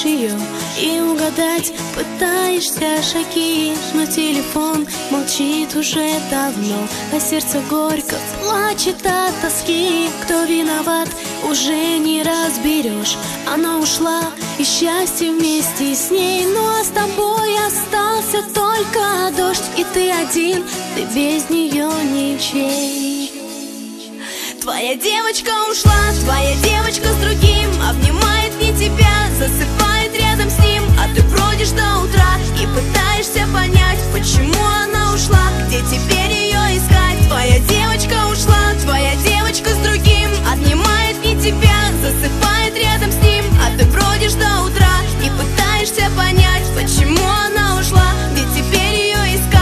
видишь ее и угадать пытаешься шаги, но телефон молчит уже давно, а сердце горько плачет от тоски. Кто виноват, уже не разберешь. Она ушла, и счастье вместе с ней. Ну а с тобой остался только дождь, и ты один, ты без нее ничей. Твоя девочка ушла, твоя девочка с другим, обнимает не тебя, засыпает рядом с ним, а ты бродишь до утра и пытаешься понять, почему она ушла, где теперь ее искать. Твоя девочка ушла, твоя девочка с другим, обнимает не тебя, засыпает рядом с ним, а ты бродишь до утра и пытаешься понять, почему она ушла, где теперь ее искать.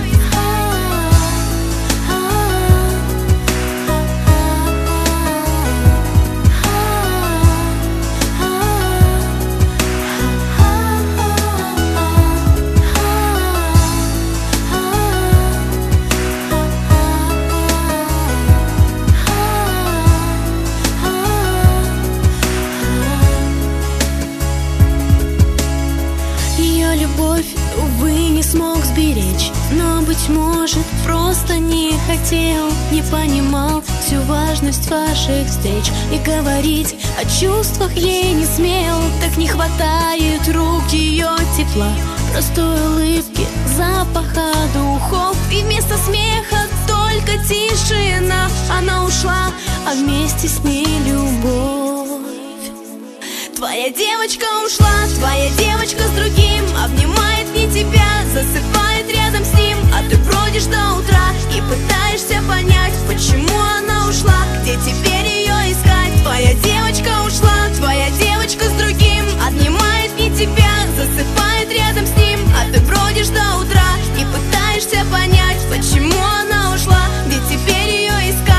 Любовь, увы, не смог сберечь, но, быть может, просто не хотел, не понимал всю важность ваших встреч, и говорить о чувствах ей не смел. Так не хватает рук ее тепла, простой улыбки, запаха духов, и вместо смеха только тишина. Она ушла, а вместе с ней любовь. Твоя девочка ушла, твоя девочка с другим, обнимает не тебя, засыпает рядом с ним, а ты бродишь до утра и пытаешься понять, почему она ушла, где теперь ее искать. Твоя девочка ушла, твоя девочка с другим, обнимает не тебя, засыпает рядом с ним, а ты бродишь до утра и пытаешься понять, почему она ушла, где теперь ее искать.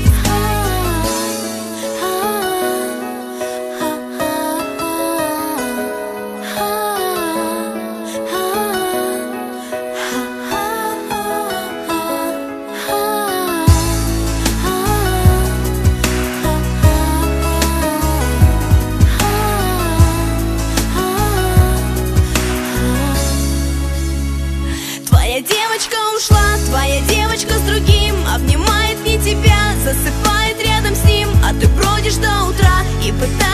Твоя девочка ушла, твоя девочка с другим, обнимает не тебя, засыпает рядом с ним, а ты бродишь до утра и пытаешься